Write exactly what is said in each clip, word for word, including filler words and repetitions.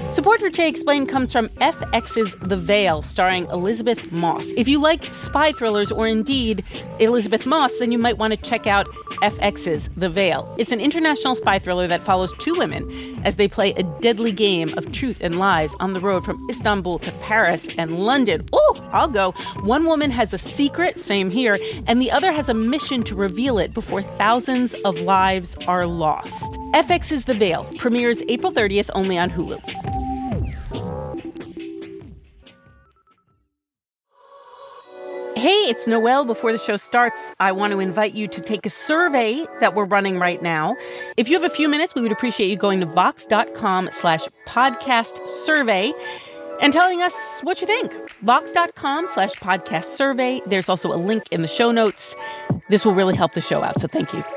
Support for Che Explained comes from F X's The Veil, starring Elizabeth Moss. If you like spy thrillers or indeed Elizabeth Moss, then you might want to check out F X's The Veil. It's an international spy thriller that follows two women as they play a deadly game of truth and lies on the road from Istanbul to Paris and London. Oh, I'll go. One woman has a secret, same here, and the other has a mission to reveal it before thousands of lives are lost. F X's The Veil premieres April thirtieth only on Hulu. Hey, it's Noelle. Before the show starts, I want to invite you to take a survey that we're running right now. If you have a few minutes, we would appreciate you going to vox.com slash podcast survey and telling us what you think. Vox.com slash podcast survey. There's also a link in the show notes. This will really help the show out, so thank you.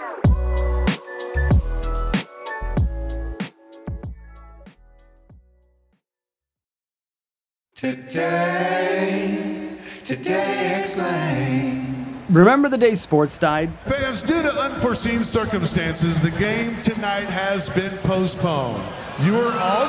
Today... Today Explained. Remember the day sports died? Fans, due to unforeseen circumstances, the game tonight has been postponed. You are all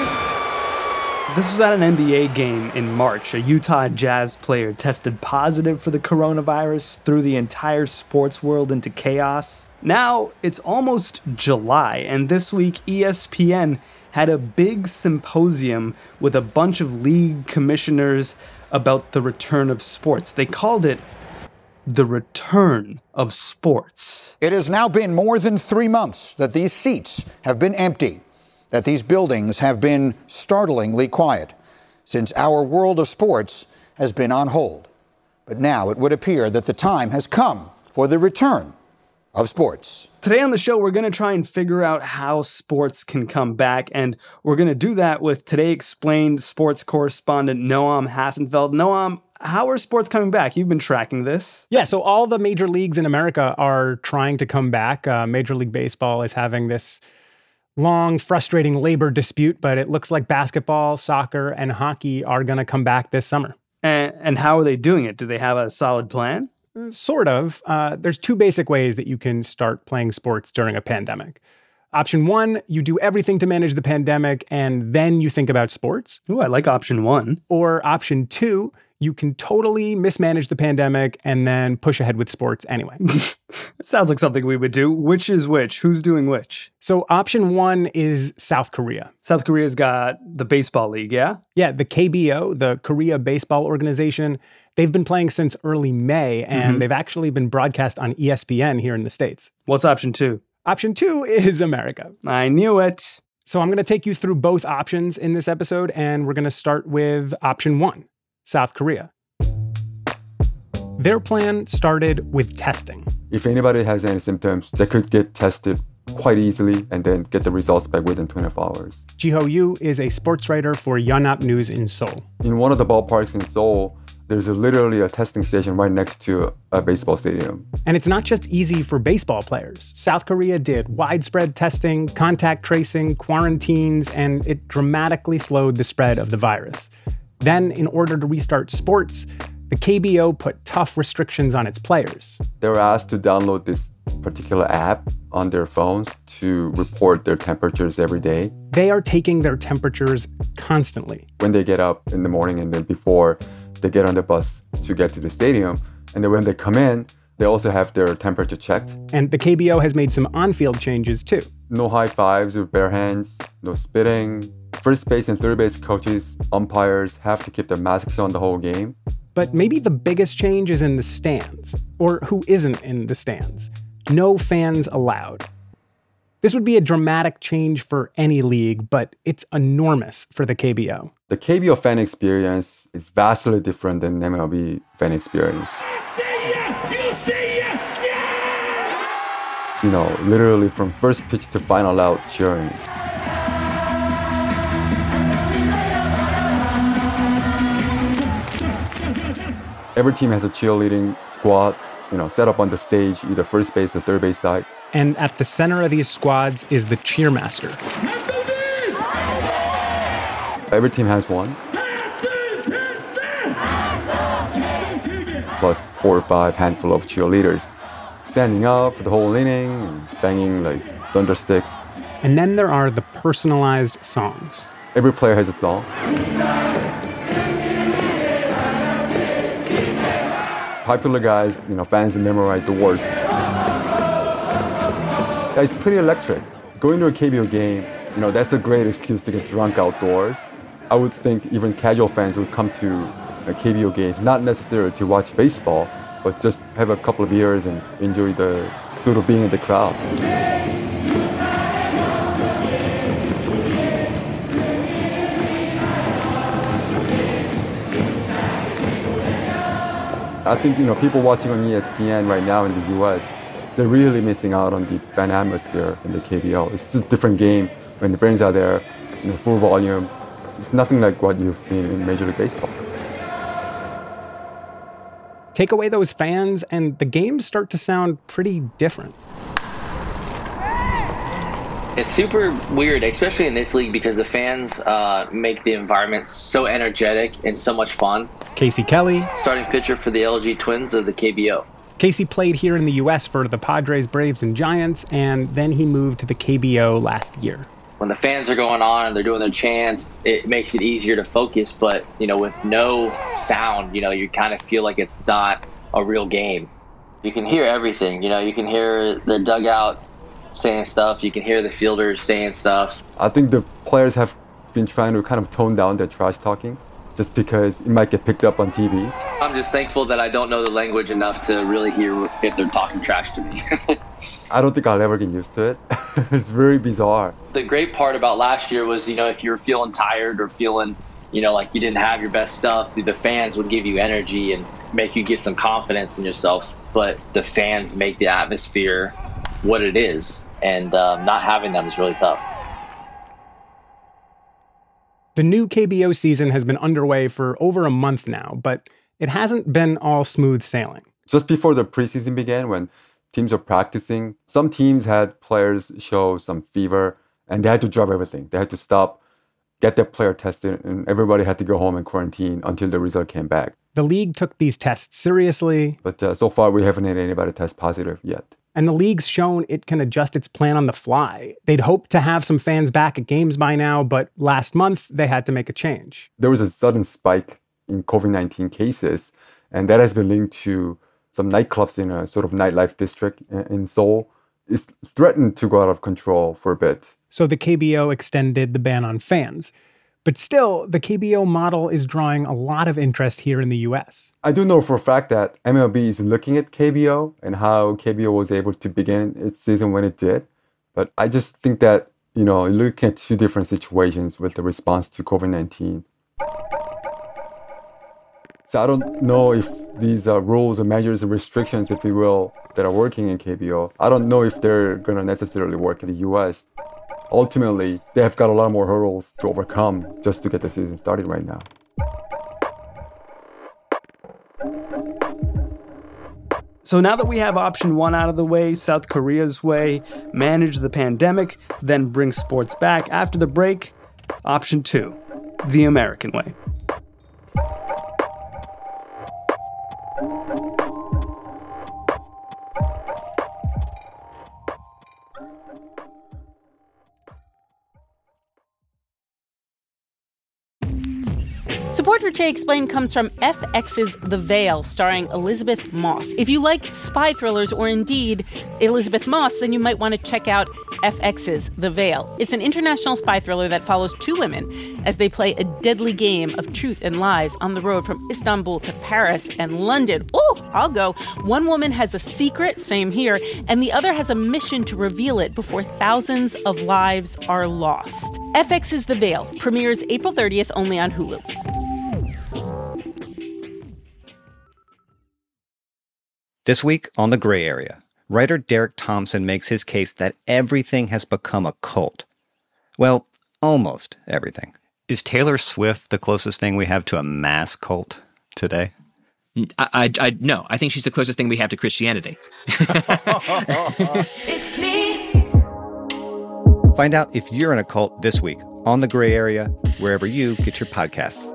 safe. This was at an N B A game in March. A Utah Jazz player tested positive for the coronavirus, threw the entire sports world into chaos. Now it's almost July, and this week E S P N had a big symposium with a bunch of league commissioners about the return of sports. They called it the return of sports. It has now been more than three months that these seats have been empty, that these buildings have been startlingly quiet, since our world of sports has been on hold. But now it would appear that the time has come for the return of sports. Today on the show, we're going to try and figure out how sports can come back, and we're going to do that with Today Explained sports correspondent Noam Hassenfeld. Noam, how are sports coming back? You've been tracking this. Yeah, so all the major leagues in America are trying to come back. Uh, Major League Baseball is having this long, frustrating labor dispute, but it looks like basketball, soccer, and hockey are going to come back this summer. And, and how are they doing it? Do they have a solid plan? Sort of. Uh, there's two basic ways that you can start playing sports during a pandemic. Option one, you do everything to manage the pandemic and then you think about sports. Ooh, I like option one. Or option two, you can totally mismanage the pandemic and then push ahead with sports anyway. It sounds like something we would do. Which is which? Who's doing which? So option one is South Korea. South Korea's got the baseball league, yeah? Yeah, the K B O, the Korea Baseball Organization, they've been playing since early May, and mm-hmm. they've actually been broadcast on E S P N here in the States. What's option two? Option two is America. I knew it. So I'm going to take you through both options in this episode, and we're going to start with option one, South Korea. Their plan started with testing. If anybody has any symptoms, they could get tested quite easily and then get the results back within twenty-four hours. Jiho Yu is a sports writer for Yonhap News in Seoul. In one of the ballparks in Seoul, there's a, literally a testing station right next to a baseball stadium. And it's not just easy for baseball players. South Korea did widespread testing, contact tracing, quarantines, and it dramatically slowed the spread of the virus. Then, in order to restart sports, the K B O put tough restrictions on its players. They were asked to download this particular app on their phones to report their temperatures every day. They are taking their temperatures constantly. When they get up in the morning and then before they get on the bus to get to the stadium, and then when they come in, they also have their temperature checked. And the K B O has made some on-field changes too. No high fives or bare hands, no spitting. First base and third base coaches, umpires have to keep their masks on the whole game. But maybe the biggest change is in the stands, or who isn't in the stands. No fans allowed. This would be a dramatic change for any league, but it's enormous for the K B O. The K B O fan experience is vastly different than M L B fan experience. You know, literally from first pitch to final out cheering. Every team has a cheerleading squad, you know, set up on the stage, either first base or third base side. And at the center of these squads is the cheermaster. Every team has one. Plus four or five handful of cheerleaders standing up for the whole inning, and banging like thunder sticks. And then there are the personalized songs. Every player has a song. Popular guys, you know, fans memorize the words. It's pretty electric. Going to a K B O game, you know, that's a great excuse to get drunk outdoors. I would think even casual fans would come to uh, K B O games, not necessarily to watch baseball, but just have a couple of beers and enjoy the sort of being in the crowd. I think, you know, people watching on E S P N right now in the U S, they're really missing out on the fan atmosphere in the K B O. It's just a different game when the fans are there, you know, full volume. It's nothing like what you've seen in Major League Baseball. Take away those fans, and the games start to sound pretty different. It's super weird, especially in this league, because the fans uh, make the environment so energetic and so much fun. Casey Kelly, starting pitcher for the L G Twins of the K B O. Casey played here in the U S for the Padres, Braves, and Giants, and then he moved to the K B O last year. When the fans are going on and they're doing their chants, it makes it easier to focus. But, you know, with no sound, you know, you kind of feel like it's not a real game. You can hear everything. You know, you can hear the dugout saying stuff. You can hear the fielders saying stuff. I think the players have been trying to kind of tone down their trash talking just because it might get picked up on T V. I'm just thankful that I don't know the language enough to really hear if they're talking trash to me. I don't think I'll ever get used to it. It's very bizarre. The great part about last year was, you know, if you were feeling tired or feeling, you know, like you didn't have your best stuff, the fans would give you energy and make you get some confidence in yourself. But the fans make the atmosphere what it is, and um, not having them is really tough. The new K B O season has been underway for over a month now, but it hasn't been all smooth sailing. Just before the preseason began, when teams were practicing, some teams had players show some fever, and they had to drop everything. They had to stop, get their player tested, and everybody had to go home and quarantine until the result came back. The league took these tests seriously. But uh, so far, we haven't had anybody test positive yet. And the league's shown it can adjust its plan on the fly. They'd hoped to have some fans back at games by now, but last month they had to make a change. There was a sudden spike in COVID nineteen cases, and that has been linked to some nightclubs in a sort of nightlife district in Seoul. It's threatened to go out of control for a bit. So the K B O extended the ban on fans. But still, the K B O model is drawing a lot of interest here in the U S. I do know for a fact that M L B is looking at K B O and how K B O was able to begin its season when it did. But I just think that, you know, looking at two different situations with the response to COVID nineteen. So I don't know if these uh, rules or measures and restrictions, if you will, that are working in K B O, I don't know if they're going to necessarily work in the U S. Ultimately, they have got a lot more hurdles to overcome just to get the season started right now. So now that we have option one out of the way, South Korea's way, manage the pandemic, then bring sports back after the break, option two, the American way. Support for Che Explained comes from F X's The Veil, starring Elizabeth Moss. If you like spy thrillers or indeed Elizabeth Moss, then you might want to check out F X's The Veil. It's an international spy thriller that follows two women as they play a deadly game of truth and lies on the road from Istanbul to Paris and London. Oh, I'll go. One woman has a secret, same here, and the other has a mission to reveal it before thousands of lives are lost. F X's The Veil premieres April thirtieth only on Hulu. This week on The Gray Area, writer Derek Thompson makes his case that everything has become a cult. Well, almost everything. Is Taylor Swift the closest thing we have to a mass cult today? I, I, I no, I think she's the closest thing we have to Christianity. It's me. Find out if you're in a cult this week on The Gray Area, wherever you get your podcasts.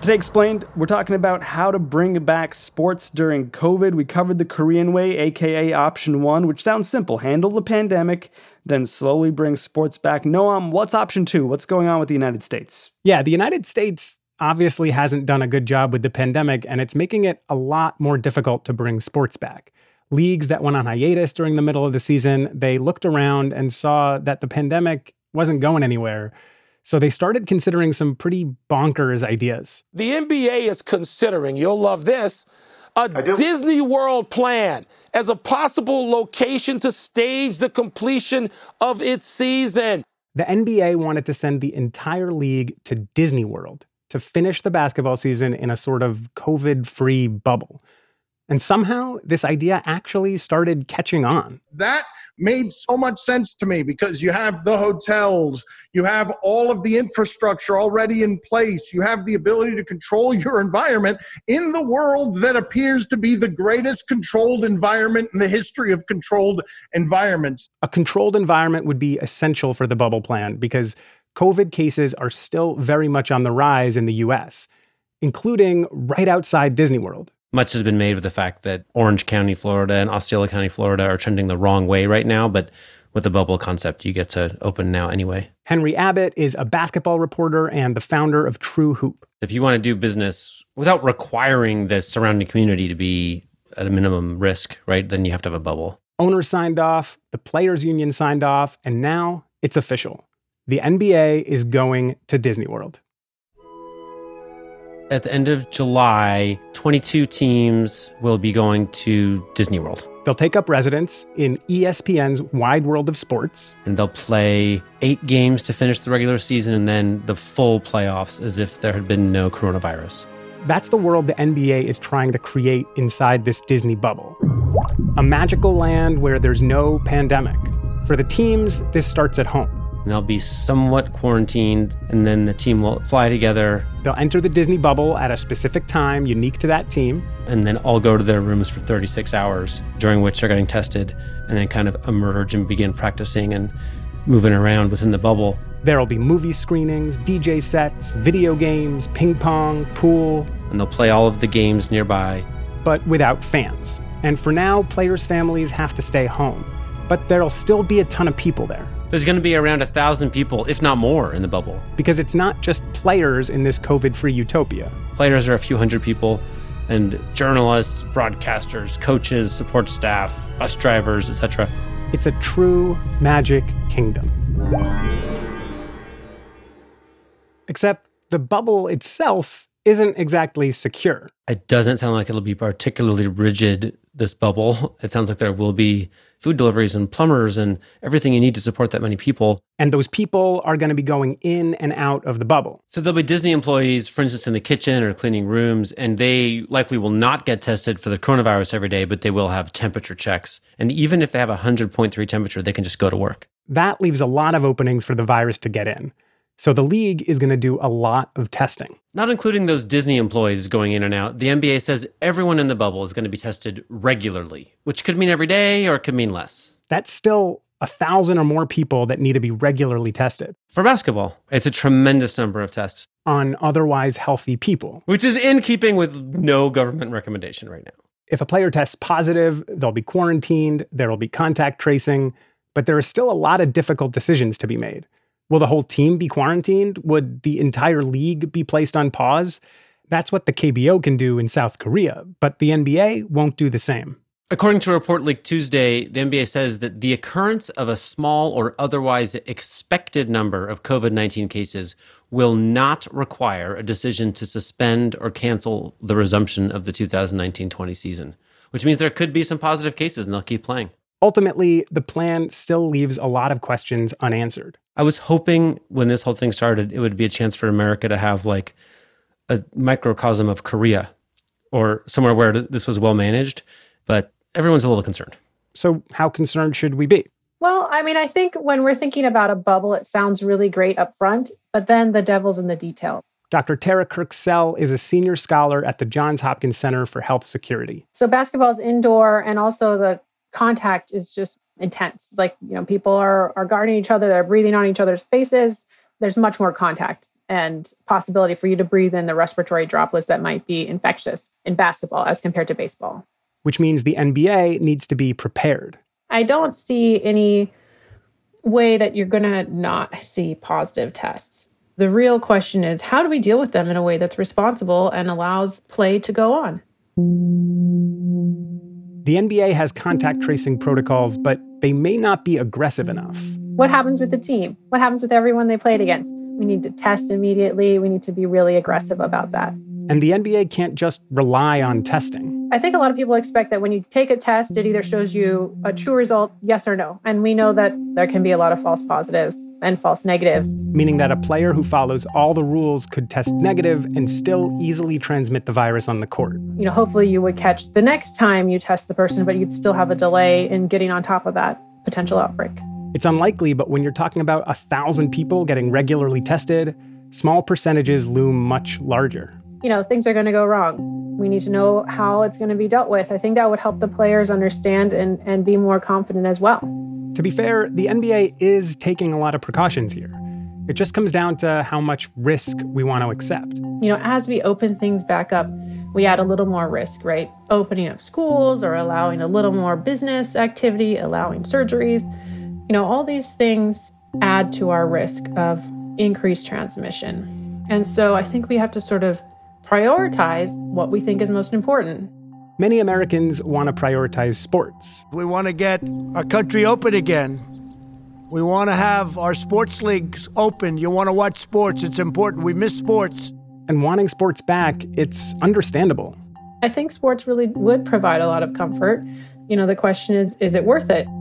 Today Explained, we're talking about how to bring back sports during COVID. We covered the Korean way, aka option one, which sounds simple. Handle the pandemic, then slowly bring sports back. Noam, what's option two? What's going on with the United States? Yeah, the United States obviously hasn't done a good job with the pandemic, and it's making it a lot more difficult to bring sports back. Leagues that went on hiatus during the middle of the season, they looked around and saw that the pandemic wasn't going anywhere. So they started considering some pretty bonkers ideas. The N B A is considering, you'll love this, a Disney World plan as a possible location to stage the completion of its season. The N B A wanted to send the entire league to Disney World to finish the basketball season in a sort of COVID-free bubble. And somehow this idea actually started catching on. That made so much sense to me because you have the hotels, you have all of the infrastructure already in place, you have the ability to control your environment in the world that appears to be the greatest controlled environment in the history of controlled environments. A controlled environment would be essential for the bubble plan because COVID cases are still very much on the rise in the U S, including right outside Disney World. Much has been made of the fact that Orange County, Florida and Osceola County, Florida are trending the wrong way right now, but with the bubble concept, you get to open now anyway. Henry Abbott is a basketball reporter and the founder of True Hoop. If you want to do business without requiring the surrounding community to be at a minimum risk, right, then you have to have a bubble. Owners signed off, the players' union signed off, and now it's official. The N B A is going to Disney World. At the end of July, twenty-two teams will be going to Disney World. They'll take up residence in E S P N's Wide World of Sports. And they'll play eight games to finish the regular season and then the full playoffs as if there had been no coronavirus. That's the world the N B A is trying to create inside this Disney bubble. A magical land where there's no pandemic. For the teams, this starts at home. And they'll be somewhat quarantined, and then the team will fly together. They'll enter the Disney bubble at a specific time unique to that team. And then all go to their rooms for thirty-six hours, during which they're getting tested, and then kind of emerge and begin practicing and moving around within the bubble. There'll be movie screenings, D J sets, video games, ping pong, pool. And they'll play all of the games nearby. But without fans. And for now, players' families have to stay home. But there'll still be a ton of people there. There's going to be around a thousand people, if not more, in the bubble. Because it's not just players in this COVID-free utopia. Players are a few hundred people, and journalists, broadcasters, coaches, support staff, bus drivers, et cetera. It's a true magic kingdom. Except the bubble itself isn't exactly secure. It doesn't sound like it'll be particularly rigid, this bubble. It sounds like there will be food deliveries and plumbers and everything you need to support that many people. And those people are going to be going in and out of the bubble. So there'll be Disney employees, for instance, in the kitchen or cleaning rooms, and they likely will not get tested for the coronavirus every day, but they will have temperature checks. And even if they have a one hundred point three temperature, they can just go to work. That leaves a lot of openings for the virus to get in. So the league is going to do a lot of testing. Not including those Disney employees going in and out. The N B A says everyone in the bubble is going to be tested regularly, which could mean every day or it could mean less. That's still a thousand or more people that need to be regularly tested. For basketball, it's a tremendous number of tests. On otherwise healthy people. Which is in keeping with no government recommendation right now. If a player tests positive, they'll be quarantined, there will be contact tracing, but there are still a lot of difficult decisions to be made. Will the whole team be quarantined? Would the entire league be placed on pause? That's what the K B O can do in South Korea, but the N B A won't do the same. According to a report leaked Tuesday, the N B A says that the occurrence of a small or otherwise expected number of COVID nineteen cases will not require a decision to suspend or cancel the resumption of the two thousand nineteen twenty season, which means there could be some positive cases and they'll keep playing. Ultimately, the plan still leaves a lot of questions unanswered. I was hoping when this whole thing started, it would be a chance for America to have like a microcosm of Korea or somewhere where this was well managed, but everyone's a little concerned. So how concerned should we be? Well, I mean, I think when we're thinking about a bubble, it sounds really great up front, but then the devil's in the detail. Doctor Tara Kirksell is a senior scholar at the Johns Hopkins Center for Health Security. So basketball is indoor, and also the contact is just intense. It's like, you know, people are, are guarding each other, they're breathing on each other's faces. There's much more contact. and possibility for you to breathe in the respiratory droplets that might be infectious in basketball as compared to baseball. Which means the N B A needs to be prepared. I don't see any way that you're going to not see positive tests. The real question is, how do we deal with them in a way that's responsible and allows play to go on? The N B A has contact tracing protocols, but they may not be aggressive enough. What happens with the team? What happens with everyone they played against? We need to test immediately. We need to be really aggressive about that. And the N B A can't just rely on testing. I think a lot of people expect that when you take a test, it either shows you a true result, yes or no. And we know that there can be a lot of false positives and false negatives. Meaning that a player who follows all the rules could test negative and still easily transmit the virus on the court. You know, hopefully you would catch the next time you test the person, but you'd still have a delay in getting on top of that potential outbreak. It's unlikely, but when you're talking about a thousand people getting regularly tested, small percentages loom much larger. You know, things are going to go wrong. We need to know how it's going to be dealt with. I think that would help the players understand and, and be more confident as well. To be fair, the N B A is taking a lot of precautions here. It just comes down to how much risk we want to accept. You know, as we open things back up, we add a little more risk, right? Opening up schools or allowing a little more business activity, allowing surgeries. You know, all these things add to our risk of increased transmission. And so I think we have to sort of prioritize what we think is most important. Many Americans want to prioritize sports. We want to get our country open again. We want to have our sports leagues open. You want to watch sports. It's important. We miss sports. And wanting sports back, it's understandable. I think sports really would provide a lot of comfort. You know, the question is, is it worth it?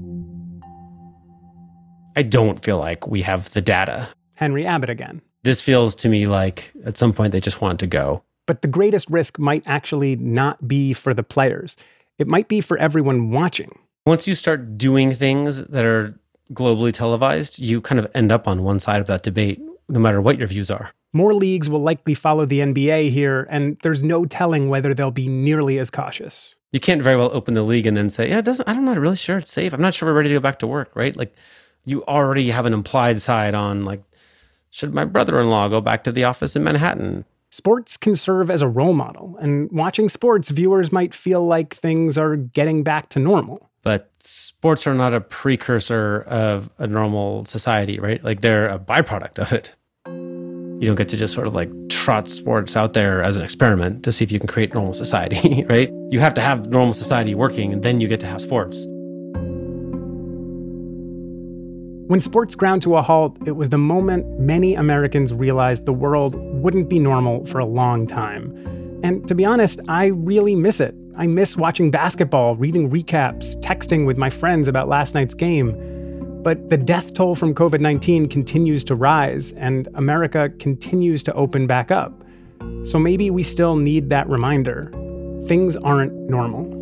I don't feel like we have the data. Henry Abbott again. This feels to me like at some point they just want to go. But the greatest risk might actually not be for the players. It might be for everyone watching. Once you start doing things that are globally televised, you kind of end up on one side of that debate, no matter what your views are. More leagues will likely follow the N B A here, and there's no telling whether they'll be nearly as cautious. You can't very well open the league and then say, yeah, it doesn't, I'm not really sure it's safe. I'm not sure we're ready to go back to work, right? Like, you already have an implied side on, like, should my brother-in-law go back to the office in Manhattan? Sports can serve as a role model, and watching sports, viewers might feel like things are getting back to normal. But sports are not a precursor of a normal society, right? Like, they're a byproduct of it. You don't get to just sort of like trot sports out there as an experiment to see if you can create normal society, right? You have to have normal society working, and then you get to have sports. When sports ground to a halt, it was the moment many Americans realized the world wouldn't be normal for a long time. And to be honest, I really miss it. I miss watching basketball, reading recaps, texting with my friends about last night's game. But the death toll from covid nineteen continues to rise, and America continues to open back up. So maybe we still need that reminder. Things aren't normal.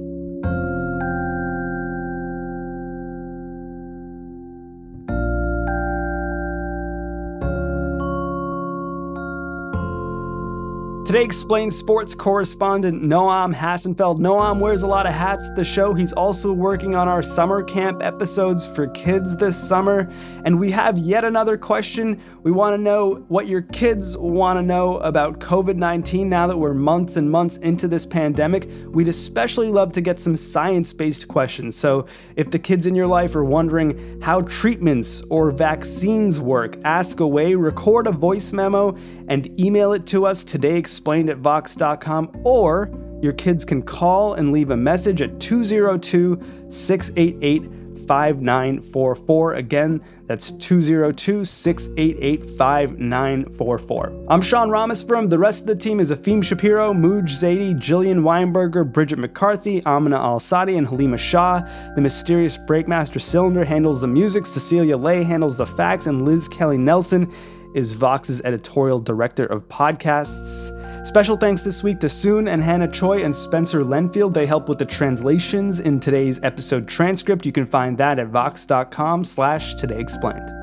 Today Explained sports correspondent Noam Hassenfeld. Noam wears a lot of hats at the show. He's also working on our summer camp episodes for kids this summer. And we have yet another question. We want to know what your kids want to know about covid nineteen now that we're months and months into this pandemic. We'd especially love to get some science-based questions. So if the kids in your life are wondering how treatments or vaccines work, ask away, record a voice memo, and email it to us today explained at vox dot com, or your kids can call and leave a message at two oh two, six eight eight, five nine four four. Again, that's two oh two, six eight eight, five nine four four. I'm Sean Rameswaram. The rest of the team is Afim Shapiro, Mooj Zaidi, Jillian Weinberger, Bridget McCarthy, Amina Al-Sadi, and Halima Shah. The mysterious Breakmaster Cylinder handles the music, Cecilia Lay handles the facts, and Liz Kelly Nelson is Vox's editorial director of podcasts. Special thanks this week to Soon and Hannah Choi and Spencer Lenfield. They help with the translations in today's episode transcript. You can find that at vox dot com slash today explained.